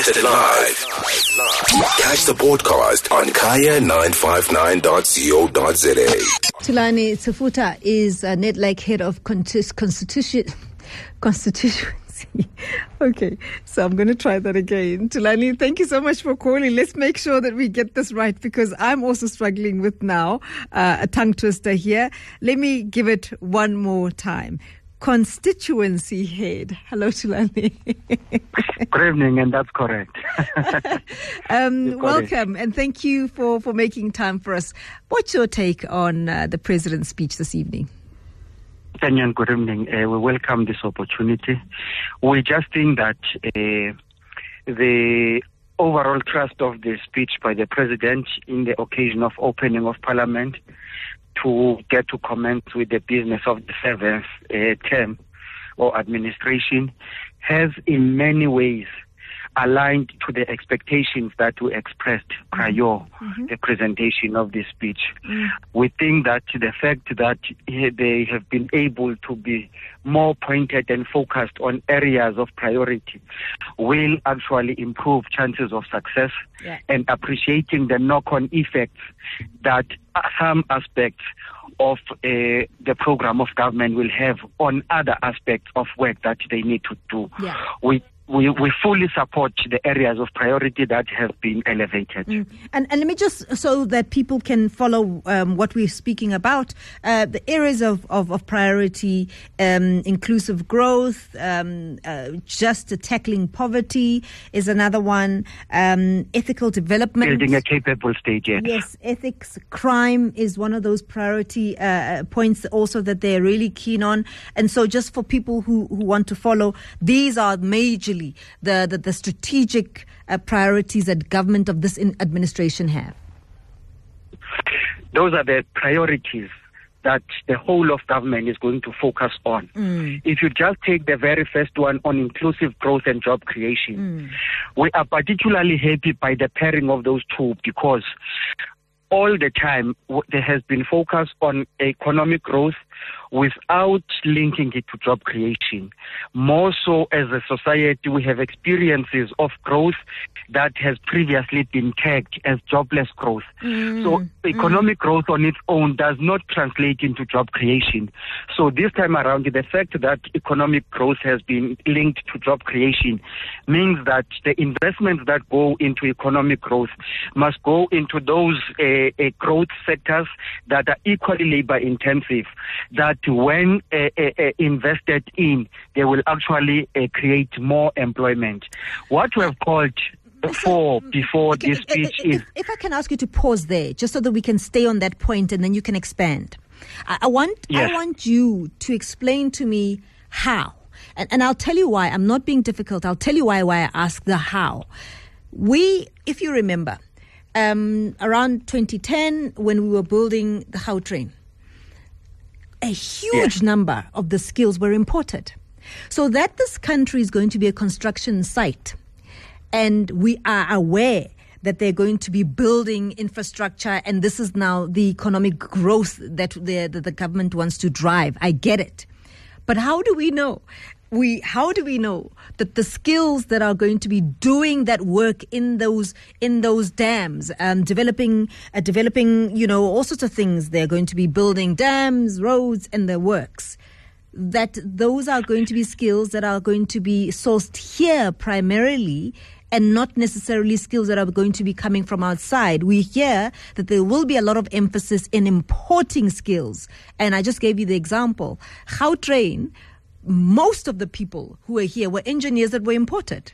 Broadcasted live. Catch the podcast on kaya959.co.za. Thulani Sifuta is Nedlac head of constituency. Okay, so I'm going to try that again. Thulani, thank you so much for calling. Let's make sure that we get this right, because I'm also struggling with now a tongue twister here. Let me give it one more time. Constituency head. Hello, Thulani. Good evening, and that's correct. Welcome, and thank you for making time for us. What's your take on the President's speech this evening? Kenyan, good evening. We welcome this opportunity. We just think that the overall thrust of the speech by the President in the occasion of opening of Parliament to get to commence with the business of the seventh term or administration has in many ways aligned to the expectations that were expressed prior the presentation of this speech. We think that the fact that they have been able to be more pointed and focused on areas of priority will actually improve chances of success, and appreciating the knock-on effects that some aspects of the program of government will have on other aspects of work that they need to do. We fully support the areas of priority that have been elevated. And let me just, so that people can follow what we're speaking about, the areas of priority, inclusive growth, just tackling poverty is another one, ethical development. Building a capable state, Yes, ethics, crime is one of those priority points also that they're really keen on. And so just for people who want to follow, these are majorly the strategic priorities that government of this administration have. Those are the priorities that the whole of government is going to focus on. If you just take the very first one on inclusive growth and job creation, we are particularly happy by the pairing of those two, because all the time there has been focus on economic growth without linking it to job creation. More so, as a society, we have experiences of growth that has previously been tagged as jobless growth. So economic growth on its own does not translate into job creation. So this time around, the fact that economic growth has been linked to job creation means that the investments that go into economic growth must go into those growth sectors that are equally labor intensive, that when invested in, they will actually create more employment. What we have called before this speech is... If I can ask you to pause there, just so that we can stay on that point and then you can expand. I want you to explain to me how. And I'll tell you why. I'm not being difficult. I'll tell you why I ask the how. If you remember, around 2010, when we were building the Gautrain, a huge number of the skills were imported. So that this country is going to be a construction site, and we are aware that they're going to be building infrastructure, and this is now the economic growth that the government wants to drive. I get it. But how do we know? How do we know that the skills that are going to be doing that work in those dams, developing, all sorts of things? They're going to be building dams, roads, and the works. That those are going to be skills that are going to be sourced here primarily, and not necessarily skills that are going to be coming from outside. We hear that there will be a lot of emphasis in importing skills. And I just gave you the example. Gautrain, most of the people who are here were engineers that were imported.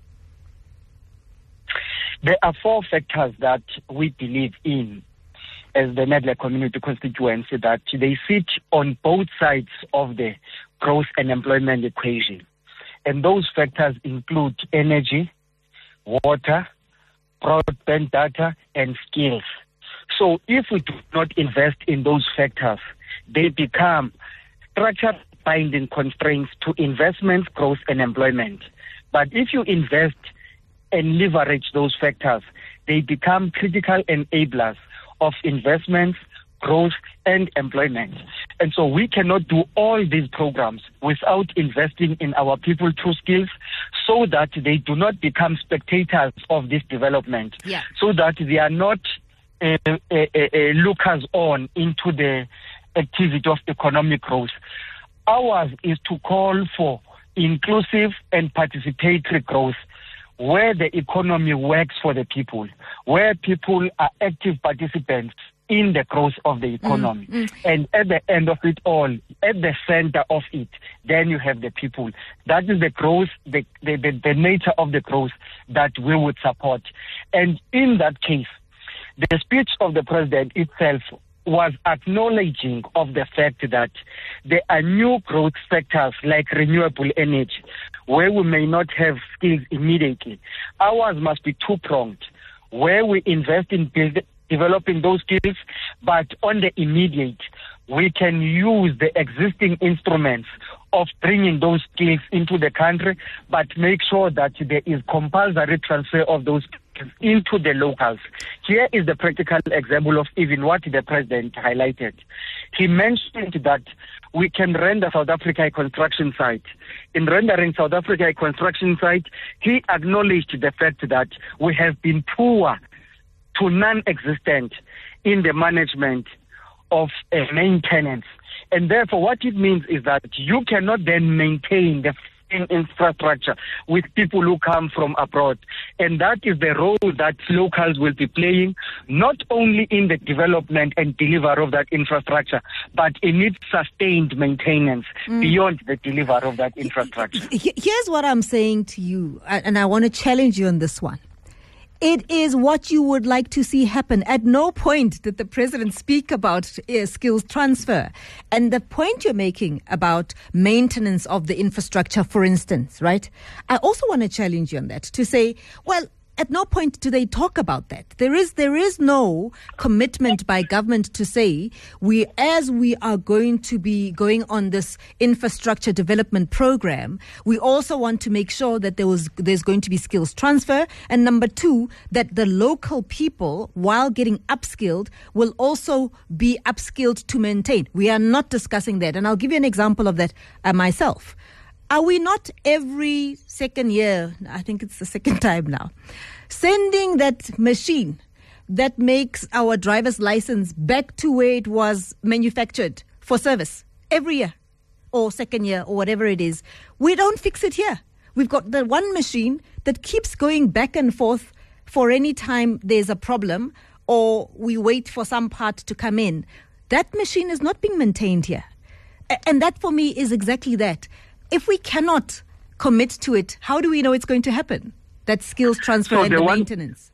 There are four factors that we believe in as the Nedlac community constituency, that they sit on both sides of the growth and employment equation. And those factors include energy, water, broadband data, and skills. So if we do not invest in those factors, they become structural binding constraints to investments, growth, and employment. But if you invest and leverage those factors, they become critical enablers of investments, growth, and employment. And so we cannot do all these programs without investing in our people through skills so that they do not become spectators of this development, so that they are not lookers on into the activity of economic growth. Ours is to call for inclusive and participatory growth, where the economy works for the people, where people are active participants in the growth of the economy. And at the end of it all, at the center of it, then you have the people. That is the growth, the nature of the growth that we would support. And in that case, the speech of the president itself was acknowledging of the fact that there are new growth sectors like renewable energy, where we may not have skills immediately. Ours must be two-pronged, where we invest in developing those skills, but on the immediate, we can use the existing instruments of bringing those skills into the country, but make sure that there is compulsory transfer of those skills into the locals. Here is the practical example of even what the president highlighted. He mentioned that we can render South Africa a construction site. In rendering South Africa a construction site, he acknowledged the fact that we have been poor to non-existent in the management of maintenance. And therefore, what it means is that you cannot then maintain the infrastructure with people who come from abroad. And that is the role that locals will be playing, not only in the development and delivery of that infrastructure, but in its sustained maintenance beyond the delivery of that infrastructure. Here's what I'm saying to you, and I want to challenge you on this one. It is what you would like to see happen. At no point did the president speak about skills transfer. And the point you're making about maintenance of the infrastructure, for instance, right? I also want to challenge you on that to say, well, at no point do they talk about that. There is no commitment by government to say as we are going to be going on this infrastructure development program, we also want to make sure that there's going to be skills transfer, and number two, that the local people, while getting upskilled, will also be upskilled to maintain. We are not discussing that, and I'll give you an example of that myself. Are we not every second year, I think it's the second time now, sending that machine that makes our driver's license back to where it was manufactured for service every year or second year or whatever it is? We don't fix it here. We've got the one machine that keeps going back and forth for any time there's a problem or we wait for some part to come in. That machine is not being maintained here. And that for me is exactly that. If we cannot commit to it, how do we know it's going to happen? That skills transfer and the maintenance.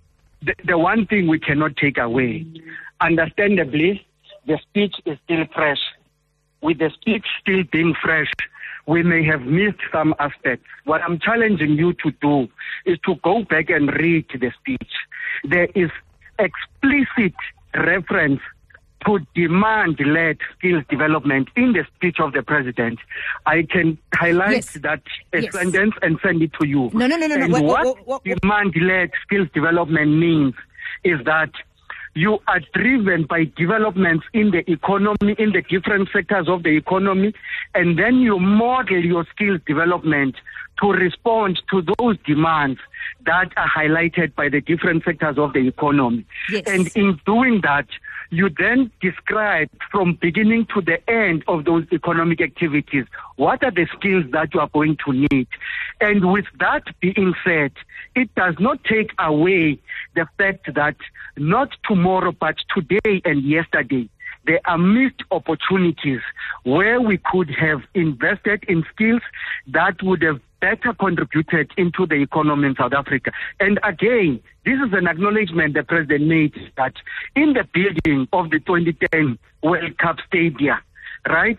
The one thing we cannot take away, understandably, the speech is still fresh. With the speech still being fresh, we may have missed some aspects. What I'm challenging you to do is to go back and read the speech. There is explicit reference to demand-led skills development in the speech of the president. I can highlight that sentence and send it to you. No. And what demand-led skills development means is that you are driven by developments in the economy, in the different sectors of the economy, and then you model your skills development to respond to those demands that are highlighted by the different sectors of the economy. Yes. And in doing that, you then describe from beginning to the end of those economic activities, what are the skills that you are going to need? And with that being said, it does not take away the fact that not tomorrow, but today and yesterday, there are missed opportunities where we could have invested in skills that would have better contributed into the economy in South Africa. And again, this is an acknowledgement the president made that in the building of the 2010 World Cup Stadium, right,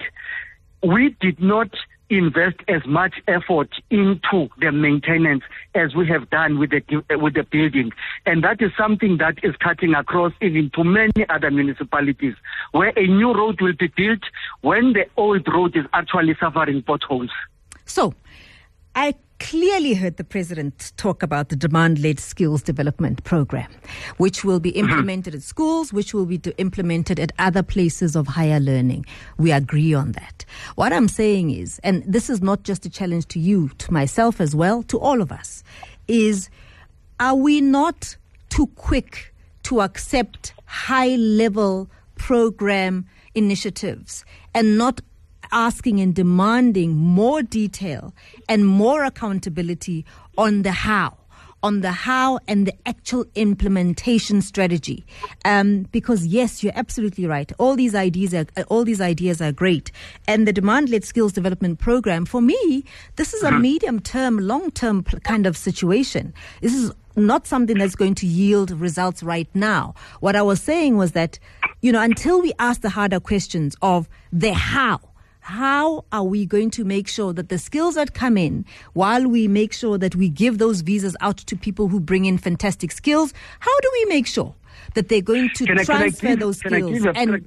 we did not invest as much effort into the maintenance as we have done with the building. And that is something that is cutting across even to many other municipalities where a new road will be built when the old road is actually suffering potholes. So, I clearly heard the President talk about the demand-led skills development program, which will be implemented at schools, which will be implemented at other places of higher learning. We agree on that. What I'm saying is, and this is not just a challenge to you, to myself as well, to all of us, is are we not too quick to accept high-level program initiatives and not asking and demanding more detail and more accountability on the how and the actual implementation strategy? Because yes, you're absolutely right. All these ideas are great. And the demand-led skills development program, for me, this is a medium-term, long-term kind of situation. This is not something that's going to yield results right now. What I was saying was that, until we ask the harder questions of the how are we going to make sure that the skills that come in, while we make sure that we give those visas out to people who bring in fantastic skills, how do we make sure that they're going to transfer those skills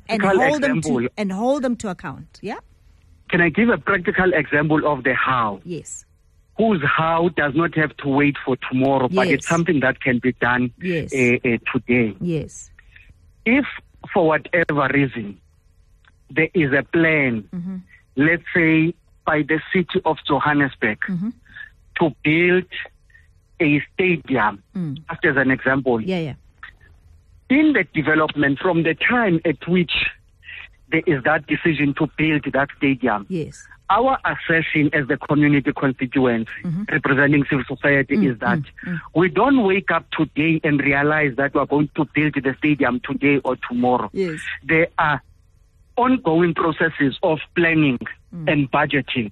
and hold them to account? Yeah. Can I give a practical example of the how? Yes. Whose how does not have to wait for tomorrow, but it's something that can be done today. Yes. If for whatever reason there is a plan, let's say by the city of Johannesburg, to build a stadium, just as an example. In the development, from the time at which there is that decision to build that stadium, our assertion as the community constituents representing civil society is that we don't wake up today and realize that we're going to build the stadium today or tomorrow. There are ongoing processes of planning and budgeting.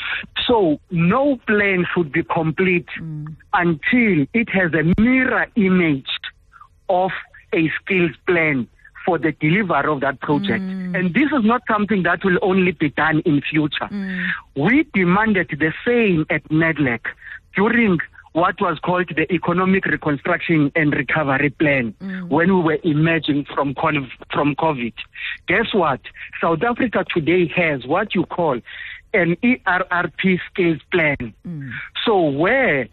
So no plan should be complete until it has a mirror image of a skills plan for the delivery of that project. And this is not something that will only be done in future. We demanded the same at NEDLAC during what was called the Economic Reconstruction and Recovery Plan when we were emerging from COVID. Guess what? South Africa today has what you call an ERRP skills plan. So where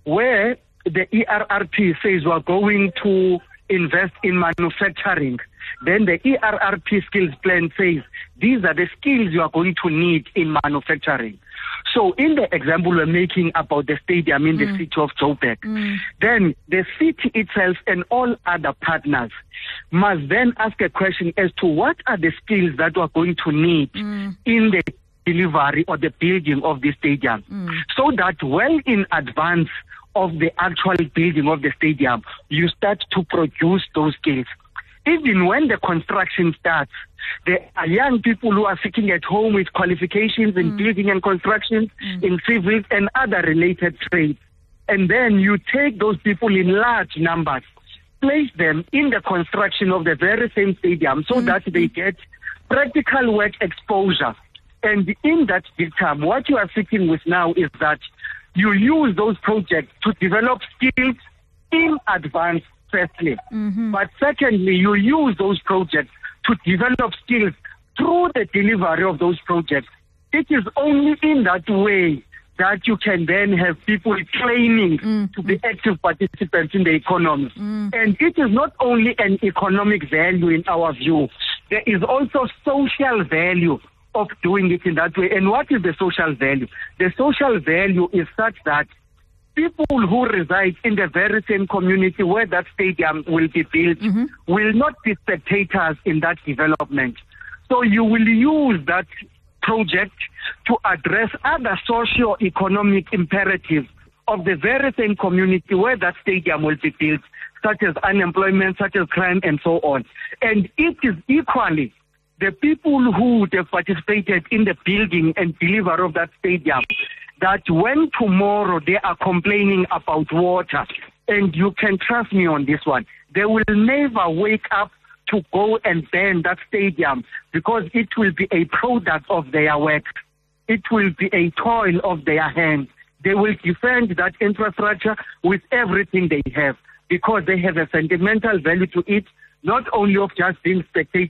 the ERRP says we're going to invest in manufacturing, then the ERRP skills plan says these are the skills you are going to need in manufacturing. So in the example we're making about the stadium in the city of Joburg, then the city itself and all other partners must then ask a question as to what are the skills that we're going to need in the delivery or the building of the stadium, so that well in advance of the actual building of the stadium, you start to produce those skills. Even when the construction starts, there are young people who are sitting at home with qualifications in building and construction, in civil and other related trades. And then you take those people in large numbers, place them in the construction of the very same stadium so that they get practical work exposure. And in that term, what you are sitting with now is that you use those projects to develop skills in advance, firstly. But secondly, you use those projects to develop skills through the delivery of those projects. It is only in that way that you can then have people claiming to be active participants in the economy. And it is not only an economic value in our view, there is also social value of doing it in that way. And what is the social value? The social value is such that people who reside in the very same community where that stadium will be built will not be spectators in that development. So you will use that project to address other socio-economic imperatives of the very same community where that stadium will be built, such as unemployment, such as crime, and so on. And it is equally the people who would have participated in the building and delivery of that stadium, that when tomorrow they are complaining about water, and you can trust me on this one, they will never wake up to go and ban that stadium, because it will be a product of their work. It will be a toil of their hands. They will defend that infrastructure with everything they have, because they have a sentimental value to it, not only of just being spectators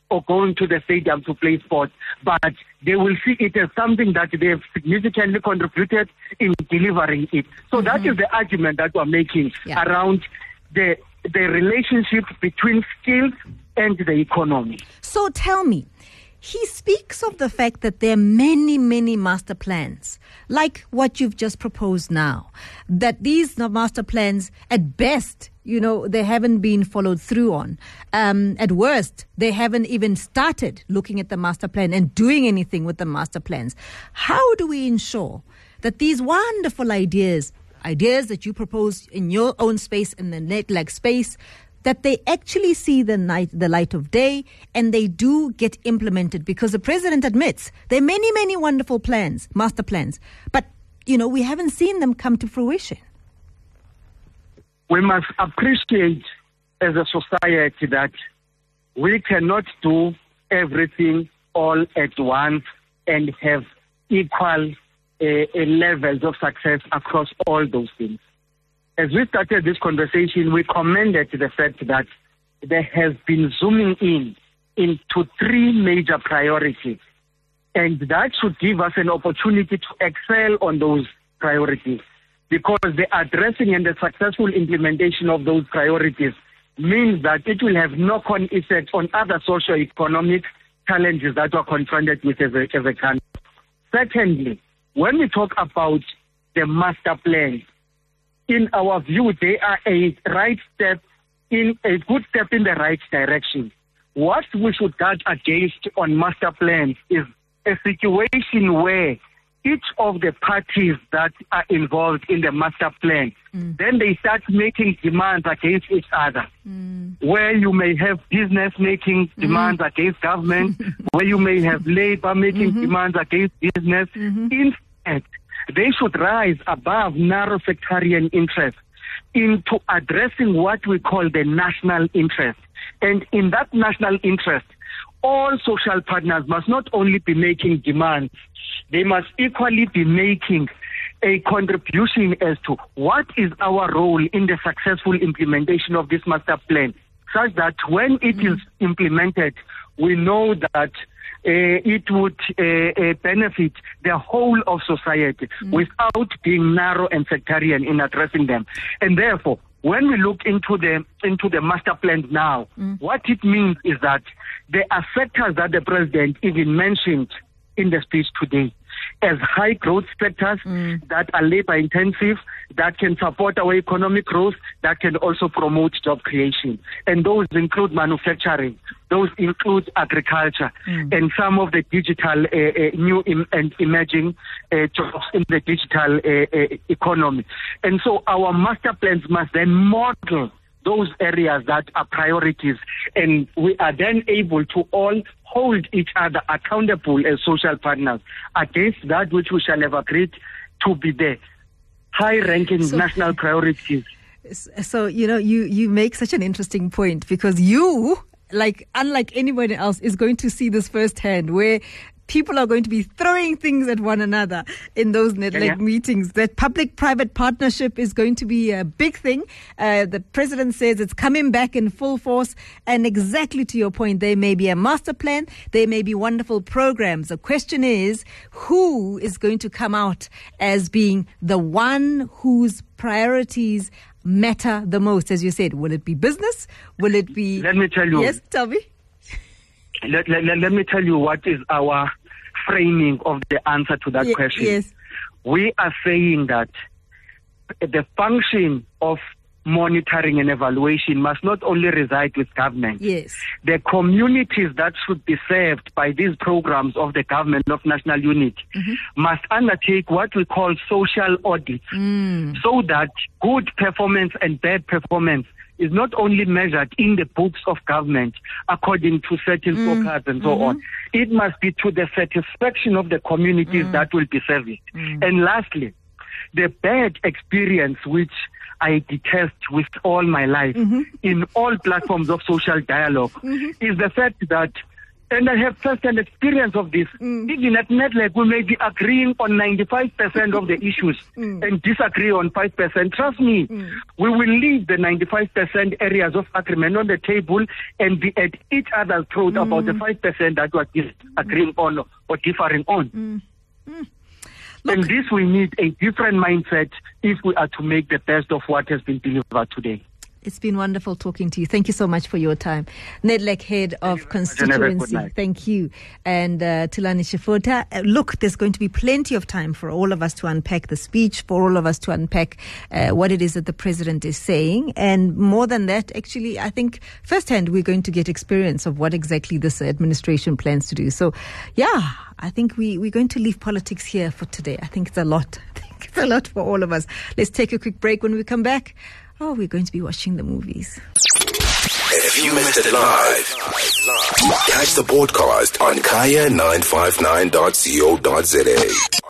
or going to the stadium to play sports, but they will see it as something that they have significantly contributed in delivering it. So that is the argument that we're making around the relationship between skills and the economy. So tell me, he speaks of the fact that there are many, many master plans, like what you've just proposed now, that these master plans, at best, they haven't been followed through on. At worst, they haven't even started looking at the master plan and doing anything with the master plans. How do we ensure that these wonderful ideas that you propose in your own space, in the net-like space, that they actually see the light of day and they do get implemented? Because the president admits there are many, many wonderful plans, master plans, but, we haven't seen them come to fruition. We must appreciate as a society that we cannot do everything all at once and have equal levels of success across all those things. As we started this conversation, we commended the fact that there has been zooming into three major priorities, and that should give us an opportunity to excel on those priorities, because the addressing and the successful implementation of those priorities means that it will have knock-on effects on other socio-economic challenges that we're confronted with as a country. Secondly, when we talk about the master plan, in our view, they are a good step in the right direction. What we should guard against on master plans is a situation where each of the parties that are involved in the master plan, then they start making demands against each other, where you may have business making demands against government, where you may have labor making demands against business. Instead, they should rise above narrow sectarian interests into addressing what we call the national interest. And in that national interest, all social partners must not only be making demands, they must equally be making a contribution as to what is our role in the successful implementation of this master plan, such that when it is implemented, we know that it would benefit the whole of society without being narrow and sectarian in addressing them. And therefore, when we look into the master plan now, what it means is that there are sectors that the president even mentioned in the speech today as high growth sectors that are labor intensive, that can support our economic growth, that can also promote job creation. And those include manufacturing, those include agriculture, and some of the digital new and emerging jobs in the digital economy. And so our master plans must then model those areas that are priorities, and we are then able to all hold each other accountable as social partners against that which we shall have agreed to be the high-ranking national priorities. So, you make such an interesting point, because you, unlike anyone else, is going to see this firsthand, where people are going to be throwing things at one another in those meetings. That public-private partnership is going to be a big thing. The president says it's coming back in full force. And exactly to your point, there may be a master plan. There may be wonderful programs. The question is, who is going to come out as being the one whose priorities matter the most? As you said, will it be business? Will it be... Let me tell you. Yes, tell me. Let me tell you what is our framing of the answer to that question. Yes. We are saying that the function of monitoring and evaluation must not only reside with government. Yes. The communities that should be served by these programs of the government of national unity must undertake what we call social audits, so that good performance and bad performance is not only measured in the books of government according to certain scorecards and so on. It must be to the satisfaction of the communities that will be serviced. And lastly, the bad experience which I detest with all my life in all platforms of social dialogue is the fact that And I have first-hand experience of this. Even at Nedlac, we may be agreeing on 95% of the issues and disagree on 5%. Trust me, we will leave the 95% areas of agreement on the table and be at each other's throat about the 5% that we are disagreeing on or differing on. And this, we need a different mindset if we are to make the best of what has been delivered today. It's been wonderful talking to you. Thank you so much for your time. Nedlac, Head of Constituency. Thank you. And Thulani Shefutha. Look, there's going to be plenty of time for all of us to unpack the speech, for all of us to unpack what it is that the president is saying. And more than that, actually, I think firsthand we're going to get experience of what exactly this administration plans to do. So, yeah, I think we're going to leave politics here for today. I think it's a lot. I think it's a lot for all of us. Let's take a quick break. When we come back, we're going to be watching the movies. If you missed it live, catch the podcast on kaya959.co.za.